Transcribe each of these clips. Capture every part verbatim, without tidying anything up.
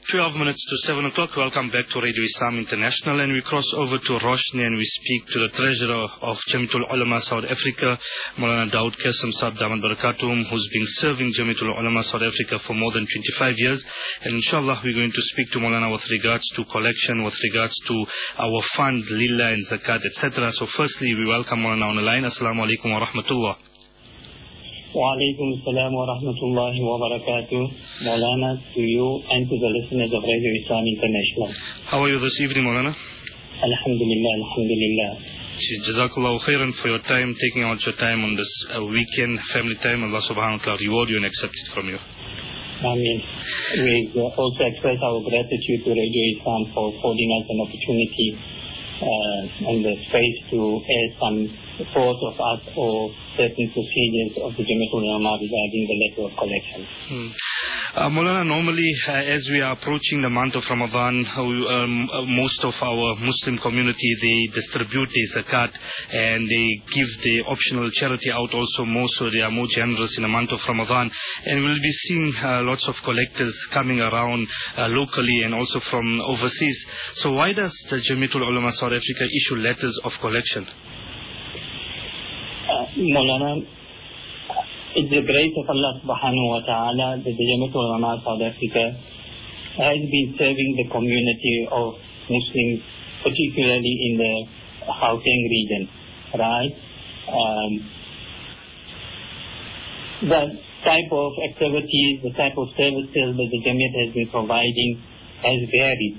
twelve minutes to seven o'clock. Welcome back to Radio Islam International, and we cross over to Roshni and we speak to the Treasurer of Jamiatul Ulama South Africa, Maulana Dawood Qasim Saab Damat Barakatum, who's been serving Jamiatul Ulama South Africa for more than twenty-five years. And inshallah, we're going to speak to Maulana with regards to collection, with regards to our funds, lillah and zakat, et cetera. So firstly, we welcome Maulana on the line. Assalamu alaikum wa rahmatullah. Wa alaikum assalam wa rahmatullahi wa barakatuh. Maulana, to you and to the listeners of Radio Islam International. How are you this evening, Maulana? Alhamdulillah, alhamdulillah. Jazakallahu khairan for your time, taking out your time on this uh, weekend, family time. Allah subhanahu wa ta'ala reward you and accept it from you. Ameen. We also express our gratitude to Radio Islam for affording us an opportunity uh, and the space to air some thoughts of us or certain procedures of the Jamiatul Ulama regarding the letter of collection. Hmm. Uh, Maulana, normally uh, as we are approaching the month of Ramadan, uh, um, uh, most of our Muslim community, they distribute the zakat and they give the optional charity out also more, so they are more generous in the month of Ramadan. And we'll be seeing uh, lots of collectors coming around uh, locally and also from overseas. So why does the Jamiatul Ulama South Africa issue letters of collection? Maulana, it's the grace of Allah subhanahu wa ta'ala that the Jamiatul Ulama South Africa has been serving the community of Muslims, particularly in the Gauteng region, right? Um, the type of activities, the type of services that the Jamiat has been providing has varied,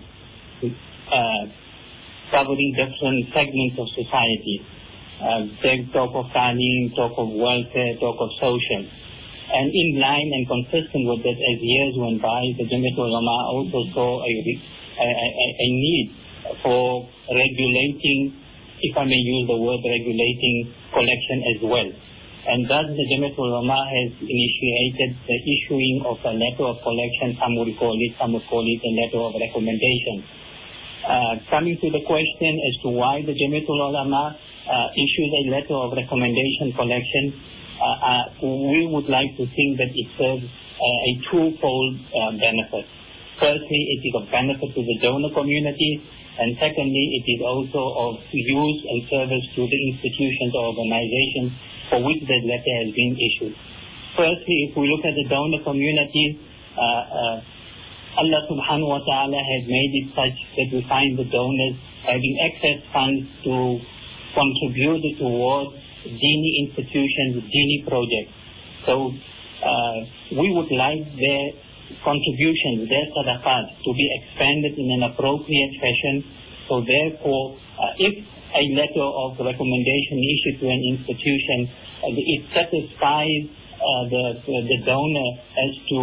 uh, covering different segments of society. Uh, talk of talim, talk of welfare, talk of social. And in line and consistent with that, as years went by, the Jamiatul Ulama also saw a, a, a, a need for regulating, if I may use the word regulating, collection as well. And thus the Jamiatul Ulama has initiated the issuing of a letter of collection. Some would call it, some would call it a letter of recommendation. Uh, coming to the question as to why the Jamiatul Ulama Uh, issues a letter of recommendation collection, uh, uh, we would like to think that it serves uh, a twofold uh, benefit. Firstly, it is of benefit to the donor community, and secondly, it is also of use and service to the institutions or organizations for which the letter has been issued. Firstly, if we look at the donor community, uh, uh, Allah subhanahu wa ta'ala has made it such that we find the donors having excess funds to contributed towards Dini institutions, Dini projects. So uh, we would like their contributions, their sadaqat, to be expanded in an appropriate fashion. So therefore, uh, if a letter of recommendation issued to an institution, uh, it satisfies uh, the, the donor as to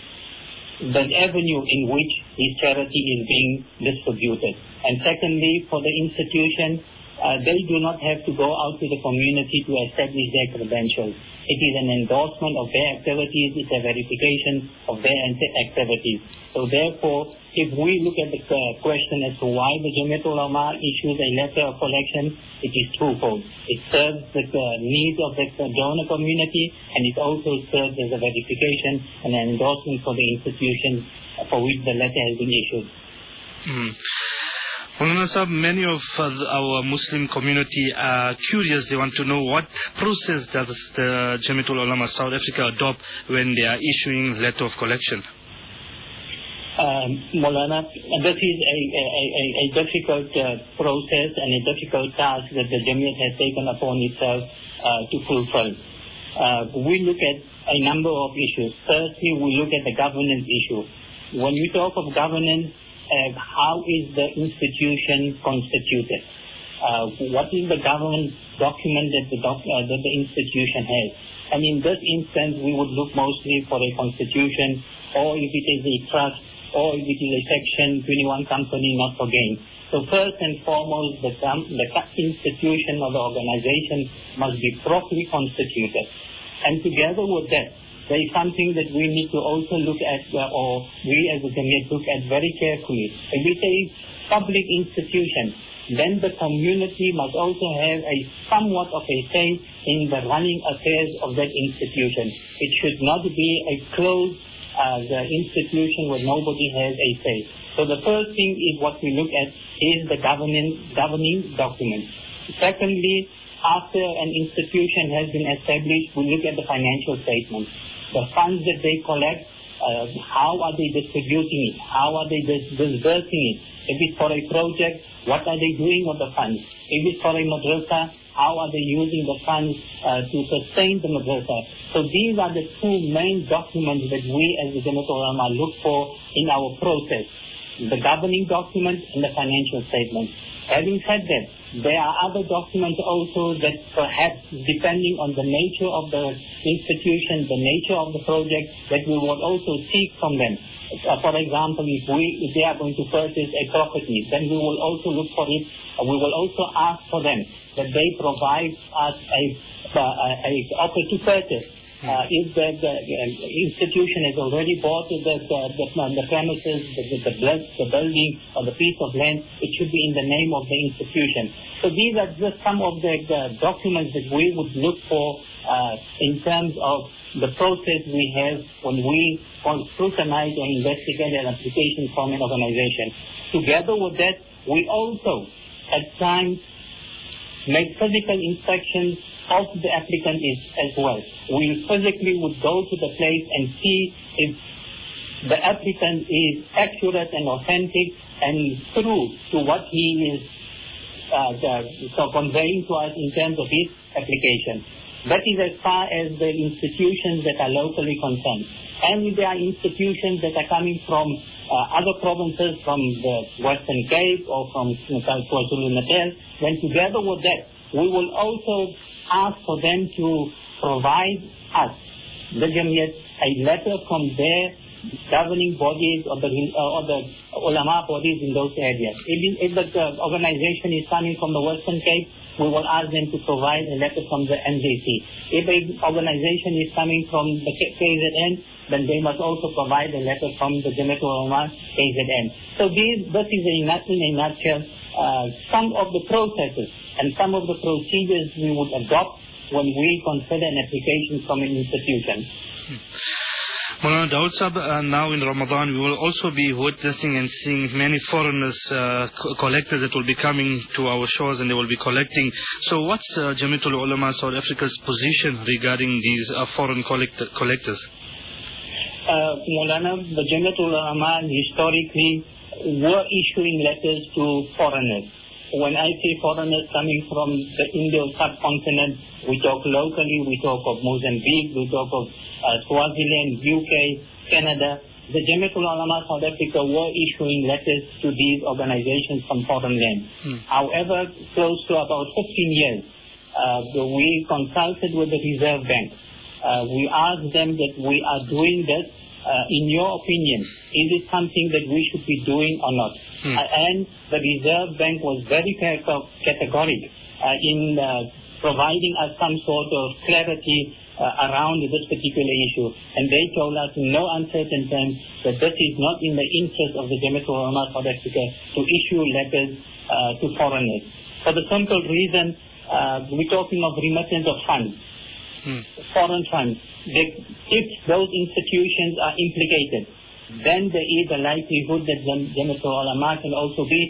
the avenue in which his charity is being distributed. And secondly, for the institution, Uh, they do not have to go out to the community to establish their credentials. It is an endorsement of their activities, it's a verification of their activities. So therefore, if we look at the uh, question as to why the Jamiatul Ulama issues a letter of collection, it is twofold. It serves the uh, needs of the donor community, and it also serves as a verification and an endorsement for the institutions for which the letter has been issued. Mm. Maulana Sahab, many of uh, our Muslim community are curious. They want to know what process does the Jamiatul Ulama South Africa adopt when they are issuing letter of collection? Um, Maulana, this is a, a, a, a difficult uh, process and a difficult task that the Jamiat has taken upon itself uh, to fulfill. Uh, we look at a number of issues. Firstly, we look at the governance issue. When we talk of governance, Uh, how is the institution constituted? Uh, what is the governance document that the, doc, uh, that the institution has? And in this instance, we would look mostly for a constitution, or if it is a trust, or if it is a Section twenty-one company not for gain. So first and foremost, the, the institution or the organization must be properly constituted. And together with that, there is something that we need to also look at, uh, or we as a Jamiat look at very carefully. If we say public institution, then the community must also have a somewhat of a say in the running affairs of that institution. It should not be a closed uh, the institution where nobody has a say. So the first thing is what we look at is the governing, governing document. Secondly, after an institution has been established, we look at the financial statements. The funds that they collect, uh, how are they distributing it? How are they dis- disbursing it? If it's for a project, what are they doing with the funds? If it's for a madrasa, how are they using the funds uh, to sustain the madrasa? So these are the two main documents that we as the Jamiatul Ulama look for in our process. The governing document and the financial statement. Having said that, there are other documents also that perhaps depending on the nature of the institution, the nature of the project, that we would also seek from them. Uh, for example, if we if they are going to purchase a property, then we will also look for it. Uh, we will also ask for them that they provide us a, uh, a, a offer to purchase. Uh, if the, the, the institution has already bought the, the, the, the premises, the, the, the building or the piece of land, it should be in the name of the institution. So these are just some of the, the documents that we would look for uh, in terms of the process we have when we scrutinize or investigate an application from an organization. Together with that, we also at times make physical inspections of the applicant is as well. We physically would go to the place and see if the applicant is accurate and authentic and true to what he is uh, the, so conveying to us in terms of his application. That is as far as the institutions that are locally concerned. And if there are institutions that are coming from uh, other provinces, from the Western Cape or from KwaZulu-Natal, then together with that, we will also ask for them to provide us, the Jamiyat, a letter from their governing bodies or the, uh, or the ulama bodies in those areas. If, if the uh, organization is coming from the Western Cape, we will ask them to provide a letter from the M J C. If an organization is coming from the K Z N, then they must also provide a letter from the Jamiatul Ulama K Z N. So these, this is a, in a nutshell uh, some of the processes and some of the procedures we would adopt when we consider an application from an institution. Maulana Dawood Sahib, uh, now in Ramadan we will also be witnessing and seeing many foreigners, uh, co- collectors that will be coming to our shores and they will be collecting. So what's uh, Jamiatul Ulama South Africa's position regarding these uh, foreign collect- collectors? Uh, Maulana, the Jamiatul Ulama historically were issuing letters to foreigners. When I say foreigners coming from the Indo subcontinent, we talk locally, we talk of Mozambique, we talk of uh, Swaziland, U K, Canada. The Jamiatul Ulama South Africa were issuing letters to these organizations from foreign lands. Hmm. However, close to about fifteen years, uh, we consulted with the Reserve Bank. Uh, we asked them that we are doing this. Uh, in your opinion, is it something that we should be doing or not? Hmm. Uh, and the Reserve Bank was very categoric uh, in uh, providing us some sort of clarity uh, around this particular issue. And they told us in no uncertain terms that this is not in the interest of the Jamiatul Ulama South Africa to issue letters uh, to foreigners. For the simple reason, uh, we're talking of remittance of funds. Hmm. Foreign funds. They, if those institutions are implicated, then there is a likelihood that Jamiatul Ulama can also be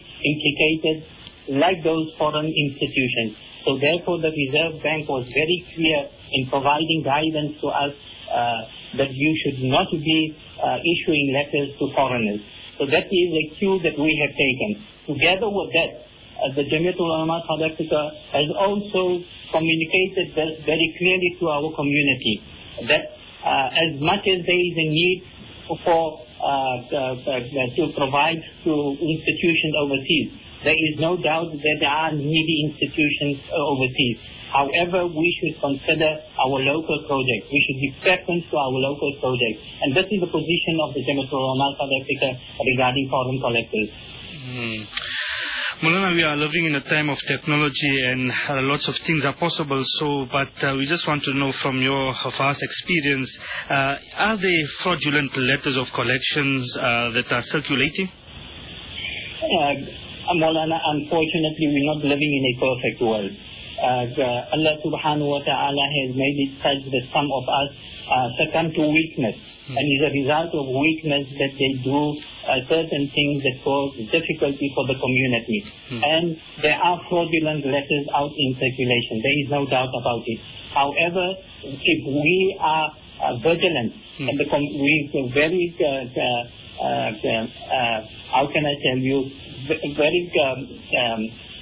implicated like those foreign institutions. So therefore the Reserve Bank was very clear in providing guidance to us uh, that you should not be uh, issuing letters to foreigners. So that is a cue that we have taken. Together with that, uh, the Jamiatul Ulama South Africa has also communicated this very clearly to our community that uh, as much as there is a need for uh, uh, uh, to provide to institutions overseas, there is no doubt that there are needy institutions overseas. However, we should consider our local projects. We should give preference to our local projects. And this is the position of the Jamiatul Ulama South Africa regarding foreign collectors. Mm. Maulana, we are living in a time of technology and uh, lots of things are possible. So, but uh, we just want to know from your vast experience, uh, are there fraudulent letters of collections uh, that are circulating? Uh, Maulana, unfortunately, we're not living in a perfect world. uh, the Allah subhanahu wa ta'ala has made it such that some of us uh, succumb to weakness. Mm. And as a result of weakness that they do uh, certain things that cause difficulty for the community. Mm. And there are fraudulent letters out in circulation. There is no doubt about it. However, if we are uh, vigilant mm. and the com- we very, uh, uh, uh, uh, how can I tell you, very um, um,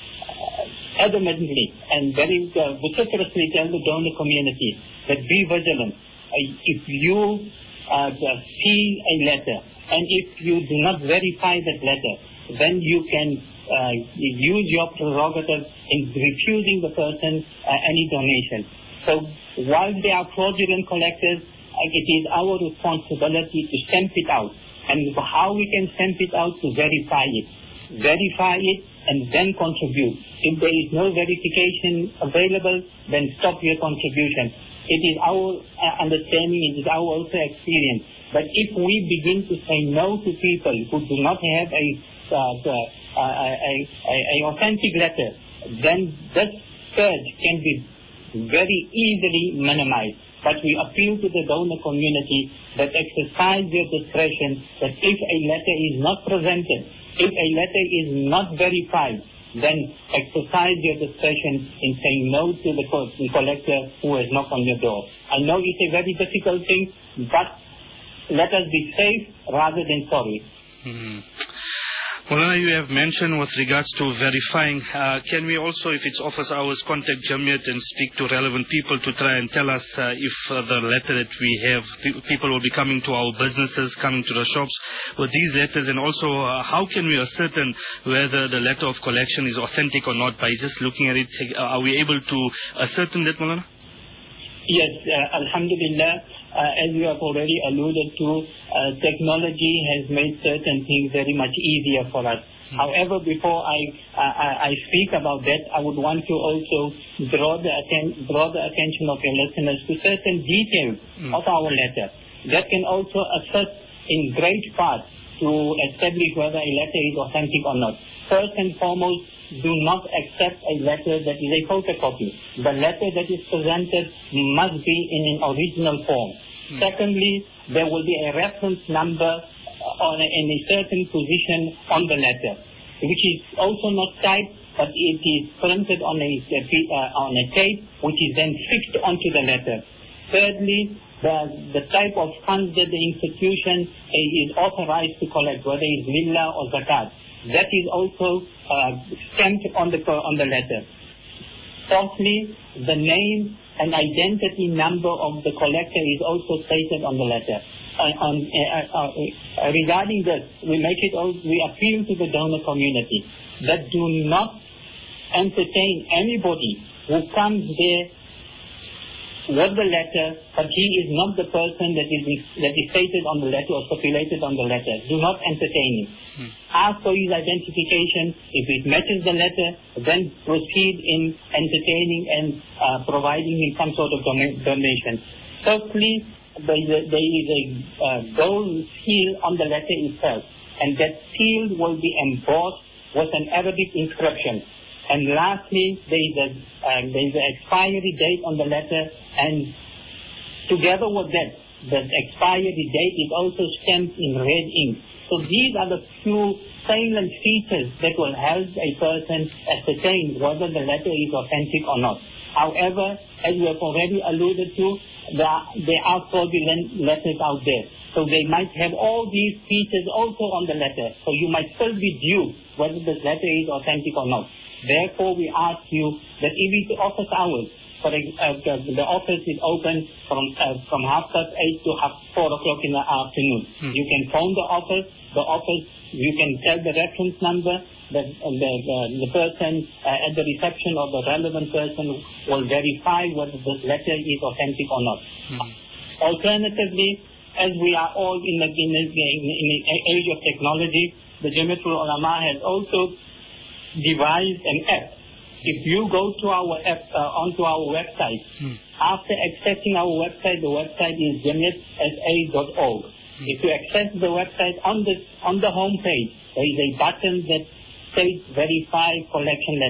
adamantly and very uh, vociferously tell the donor community that be vigilant. Uh, if you uh, see a letter and if you do not verify that letter, then you can uh, use your prerogative in refusing the person uh, any donation. So while they are fraudulent collectors, uh, it is our responsibility to stamp it out. And how we can stamp it out? To verify it. Verify it and then contribute. If there is no verification available, then stop your contribution. It is our uh, understanding, it is our also experience. But if we begin to say no to people who do not have a, uh, uh, a, a, a, a authentic letter, then this surge can be very easily minimized. But we appeal to the donor community that exercise your discretion, that if a letter is not presented, if a letter is not verified, then exercise your discretion in saying no to the, co- the collector who has knocked on your door. I know it's a very difficult thing, but let us be safe rather than sorry. Mm-hmm. Well, you have mentioned with regards to verifying, uh, can we also, if it's office hours, contact Jamiat and speak to relevant people to try and tell us uh, if uh, the letter that we have, people will be coming to our businesses, coming to the shops with these letters, and also uh, how can we ascertain whether the letter of collection is authentic or not by just looking at it? Uh, are we able to ascertain that, Maulana? Yes, uh, Alhamdulillah. Uh, as you have already alluded to, uh, technology has made certain things very much easier for us. Mm. However, before I, I I speak about that, I would want to also draw the atten- draw the attention of your listeners to certain details mm. of our letter that can also assist in great part to establish whether a letter is authentic or not. First and foremost, do not accept a letter that is a photocopy. The letter that is presented must be in an original form. Mm. Secondly, there will be a reference number on a, in a certain position on the letter, which is also not typed, but it is printed on a, uh, on a tape, which is then fixed onto the letter. Thirdly, the, the type of funds that the institution is authorized to collect, whether it's lillah or zakat, that is also uh, stamped on the on the letter. Fourthly, the name and identity number of the collector is also stated on the letter. Uh, on, uh, uh, uh, regarding this, we make it also, we appeal to the donor community that do not entertain anybody who comes there with the letter, but he is not the person that is that is stated on the letter or stipulated on the letter. Do not entertain him. Hmm. Ask for his identification. If it matches the letter, then proceed in entertaining and uh, providing him some sort of don- donation. Thirdly, there is a, there is a uh, gold seal on the letter itself, and that seal will be embossed with an Arabic inscription. And lastly, there is a uh, there is an expiry date on the letter, and together with that, the expiry date is also stamped in red ink. So these are the few salient features that will help a person ascertain whether the letter is authentic or not. However, as we have already alluded to, there, there are fraudulent letters out there. So they might have all these features also on the letter. So you might still be due whether this letter is authentic or not. Therefore, we ask you that if it's office hours, for uh, the, the office is open from uh, from half past eight to half four o'clock in the afternoon. Hmm. You can phone the office. The office, you can tell the reference number. The the the, the person uh, at the reception or the relevant person will verify whether this letter is authentic or not. Hmm. Alternatively, as we are all in the in the, in the age of technology, the Jamiatul Ulama has also devised an app. If you go to our app, uh, onto our website, hmm. after accessing our website, the website is jamiat s a dot org. Hmm. If you access the website, on the on the home page, there is a button that says Verify Collection Letter.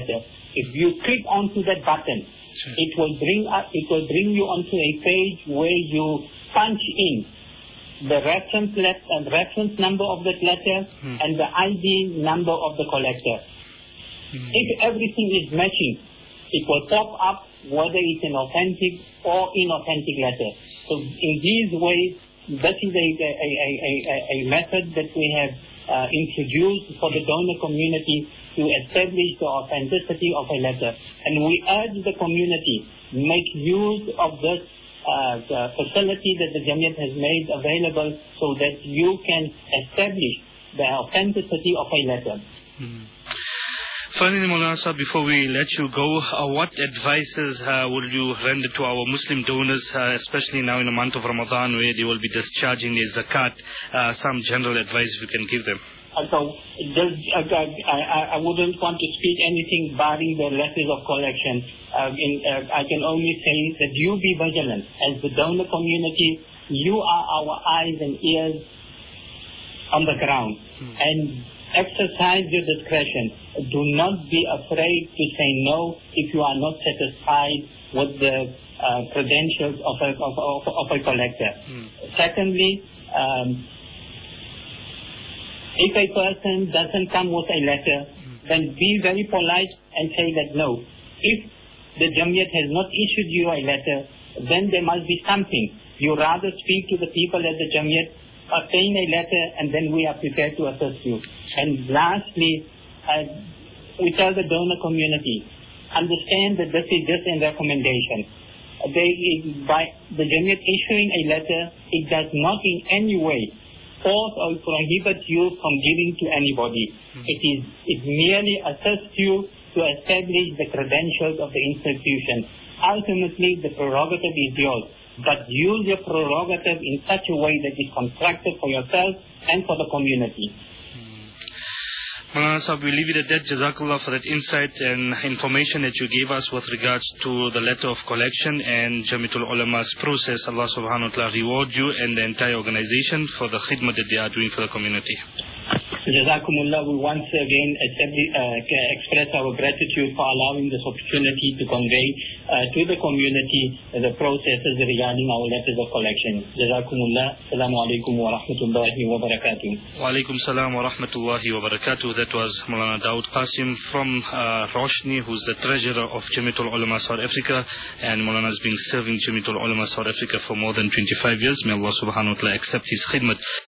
If you click onto that button, Sure. it will bring up, it will bring you onto a page where you punch in the reference let, uh, reference number of that letter hmm. and the I D number of the collector. Hmm. If everything is matching, it will pop up whether it's an authentic or inauthentic letter. So in these ways, that is a, a, a, a, a method that we have uh, introduced for the donor community to establish the authenticity of a letter. And we urge the community make use of this uh, the facility that the Jamiat has made available so that you can establish the authenticity of a letter. Hmm. Finally, Maulana Sahib, before we let you go, uh, what advices uh, will you render to our Muslim donors, uh, especially now in the month of Ramadan where they will be discharging their zakat? Uh, some general advice you can give them. Uh, so, just, uh, I, I wouldn't want to speak anything barring the letters of collection. Uh, in, uh, I can only say that you be vigilant. As the donor community, you are our eyes and ears on the ground. Hmm. And exercise your discretion. Do not be afraid to say no if you are not satisfied with the uh, credentials of a, of, of, of a collector. Hmm. Secondly, um, if a person doesn't come with a letter, hmm. then be very polite and say that no. If the Jamiat has not issued you a letter, then there must be something. You rather speak to the people at the Jamiat, obtain a letter, and then we are prepared to assist you. And lastly, uh, we tell the donor community, understand that this is just a recommendation. They, it, by the Jamiat issuing a letter, it does not in any way force or prohibit you from giving to anybody. Mm-hmm. It is it merely assists you to establish the credentials of the institution. Ultimately, the prerogative is yours. But use your prerogative in such a way that is constructive for yourself and for the community. Maulana Sahib, we leave it at that. Jazakallah for that insight and information that you gave us with regards to the letter of collection and Jamiatul Ulama's process. Allah subhanahu wa ta'ala reward you and the entire organization for the khidmah that they are doing for the community. Jazakumullah, we once again uh, express our gratitude for allowing this opportunity to convey uh, to the community uh, the processes regarding our letters of collection. Jazakumullah. Assalamu alaikum wa rahmatullahi wa barakatuh. Wa alaikum salam wa rahmatullahi wa barakatuh. That was Maulana Dawood Qasim from uh, Roshni, who's the treasurer of Jamiatul Ulama South Africa, and Maulana has been serving Jamiatul Ulama South Africa for more than twenty-five years. May Allah subhanahu wa ta'ala accept his khidmat.